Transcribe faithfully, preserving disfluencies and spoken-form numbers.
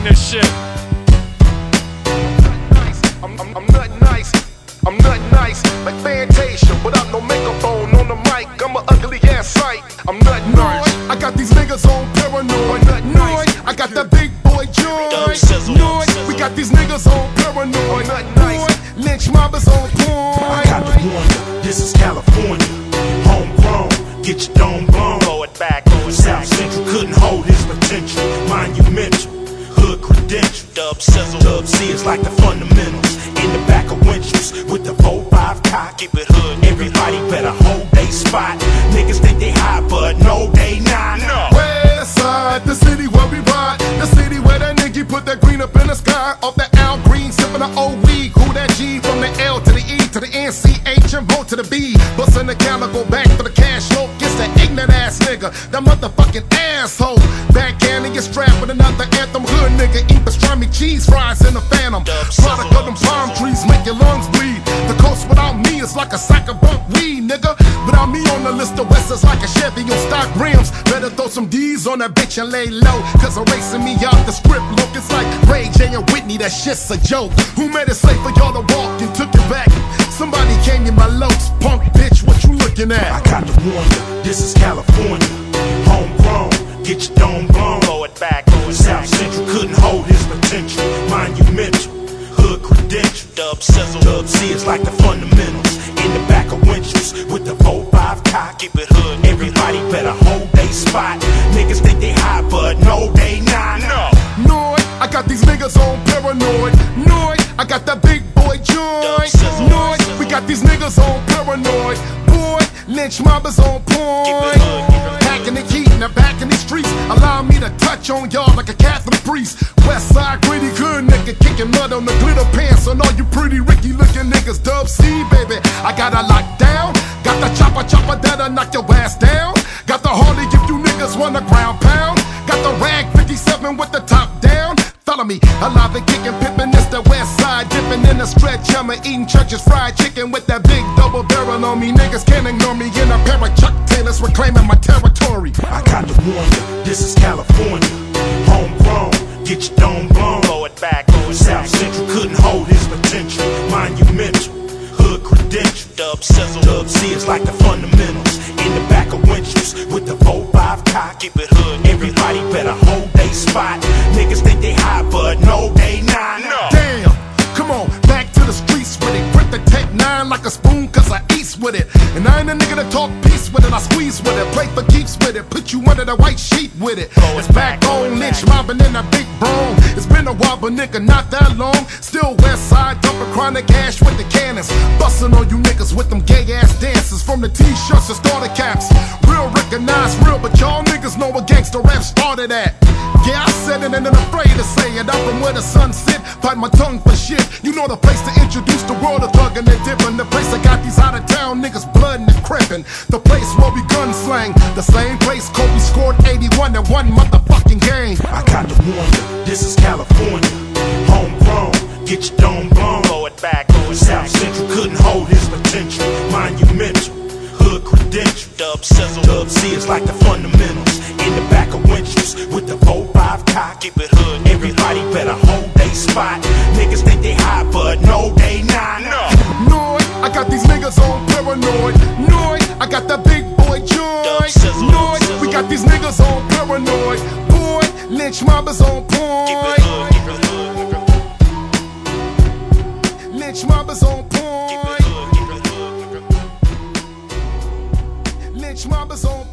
bring this shit. I'm, I'm, I'm not nice, I'm not nice, like Fantasia, without no makeup on, on the mic, I'm an ugly ass sight. I'm not nice, I got these niggas on paranoid, not nice, I got that big boy joy, noise, we got these niggas on paranoid, not nice, lynch mobbers on point. I got the warning, this is California, homegrown, get your dome blown. Throw it back, throw it South back. Central couldn't hold his potential, monumental, hood credential. Dub sizzle, Dub C is like the fundamentals, in the back of winches, with the four five cock. keep it hood. Everybody better hold they spot. Niggas think they high, but no, they not. No. West side, the city where we ride, the city where that nigga put that green up in the sky, off that Al Green, sipping the O weed, cool that G from the L to the E to the N C H and vote to the B, bustin' the go back for the cash flow, gets that ignorant ass nigga, that motherfucking asshole, backhand and get strapped with another anthem, hood nigga, eat pastrami cheese fries in the Phantom, product of them palm trees make your lungs bleed, the coast without me is like a sack of bunk weed, nigga, without me on the list, the West is like a Chevy on stock rims, better throw some D's on that bitch and lay low, cause erasing me out the script look, it's like Ray J and Whitney, that shit's a joke, who made it safe for y'all to walk and took it back, somebody came in my lopes, punk bitch, what you looking at? I got the warning, this is California, homegrown, get your dome blown. Throw it back, throw it South back. Central couldn't hold his potential, monumental, hood credential. Dub sizzle, Dub C is like the fundamentals, in the back of winches, with the four five cock. keep it hood. Everybody better hold they spot. Niggas think they high, but no, they not. No. Noid, I got these niggas on paranoid. Noid, I got that big boy joy. sizzle, Noid, sizzle. we got these niggas on paranoid. Boy, lynch mobbers on point. hood, keep it hood. Packing the heat, now back in these streets. Allow me to touch on y'all like a Catholic priest. West side gritty good nigga, kicking mud on the glitter pants. On all you pretty Ricky looking niggas, Dub C, baby. I got a lockdown. Got the chopper chopper that'll knock your ass down. Got the Harley if you niggas want a ground pound. Got the rag fifty-seven with the top down. Follow me, alive and kicking, pippin', it's the West Side, dipping in a stretch hammer, eating churches fried chicken with that big double barrel on me. Niggas can't ignore me in a pair of Chuck Taylors, reclaiming my territory. I got the warning, this is California, homegrown, get your dome blown. Throw it back, throw it South back. Central couldn't hold his potential, monumental, hood credential. Dub sizzle, Dub C is like the fundamentals, in the back of winches, with the four five cock. keep it hood. Everybody better hold they spot. Niggas think they high, but no, they not. No. Damn, come on, back to the streets with it. Grip the Tech nine like a spoon, cause I eats with it. And I ain't a nigga to talk peace with it, I squeeze with it. Play for keeps with it, put you under the white sheet with it. Throw it It's back back, throw on, it lynch back. mobbing in a big bone. It's been a while, but nigga, not that long. Still West Side, dumping chronic ash with the cannons. Bustin' on you niggas with them gay ass dances. From the t-shirts to starter caps. Real recognize real, but y'all niggas know where gangsta rap started at. Yeah, I said it and ain't afraid to say it. I'm from where the sun sit, bite my tongue for shit. You know the place to introduce the world of thuggin' and dippin'. The place that got these out of town niggas blood and crippin'. The place where we gun slang. The same place Kobe scored eighty-one in one motherfucking game. I got the warning, this is California, homegrown, get your dome blown. Throw it back, throw it South back. Central couldn't hold his potential, monumental, hood credential. Dub sizzle, Dub C is like the fundamentals, in the back of winches, with the four five cock. keep it hood. Everybody better hold they spot. Niggas think they high, but no, they not. No. Noid, I got these niggas on paranoid. Noid, I got that big boy joy. sizzle, Noid, sizzle. we got these niggas on paranoid. Boy, lynch mobbers on point. Keep it hood, keep it hood, keep it hood. Lynch mobbers on Keep point. it hood, keep it hood, keep it hood. Lynch mobbers on